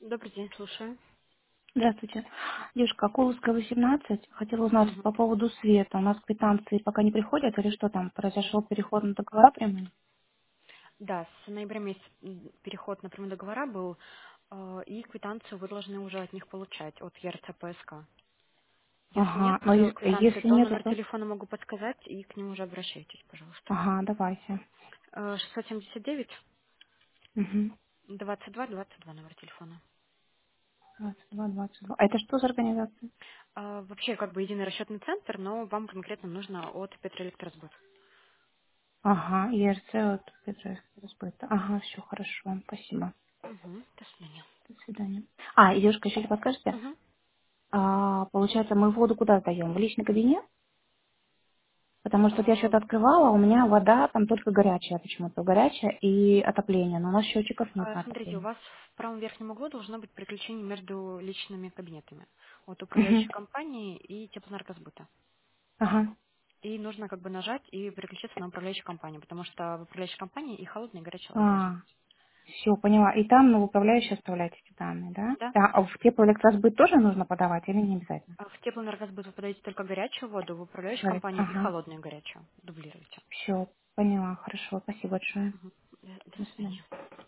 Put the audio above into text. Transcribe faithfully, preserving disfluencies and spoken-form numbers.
Добрый день, слушаю. Здравствуйте. Девушка, Акуловская, восемнадцать. Хотела узнать Мгм. по поводу света. У нас квитанции пока не приходят или что там? Произошел переход на договора прямые? Да, с ноября месяца м, переход на прямые договора был, э, и квитанцию вы должны уже от них получать, от ЕРЦ-ПСК. Если нет Ага. Но э, е- квитанции, если то нет, номер то... телефона могу подсказать, и к нему уже обращайтесь, пожалуйста. Ага, давайте. Э, шестьсот семьдесят девять Угу. двадцать два двадцать два номер телефона. двадцать два, двадцать два. А это что за организация? А, Вообще, как бы единый расчетный центр, но вам конкретно нужно от Петроэлектросбыт. Ага, ЕРЦ от Петровского разбыта. Ага, все хорошо. Спасибо. Угу, до свидания. До свидания. А, и, девушка, еще подскажете? Угу. А, получается, мы воду куда сдаем? В личный кабинет? Потому что вот я А, что-то открывала, у меня вода там только горячая почему-то. Горячая и отопление. Но у нас счетчиков нет А, на Смотрите, у отопление. вас в правом верхнем углу должно быть переключение между личными кабинетами от Мгм. управляющей компании и теплоэнергосбыта. Ага. И нужно как бы нажать и переключиться на управляющую компанию, потому что в управляющей компании и холодная, и горячая вода должна А, быть. все, поняла. И там на управляющий оставляете эти данные, да? Да. Да, а в теплоэлектросбыт тоже нужно подавать или не обязательно? А В теплоэнергосбыт вы подаете только горячую воду, в управляющую Говорит, компанию и ага. холодную, и горячую. Дублируйте. Все, поняла. Хорошо, спасибо большое. Мгм. До до До свидания. свидания.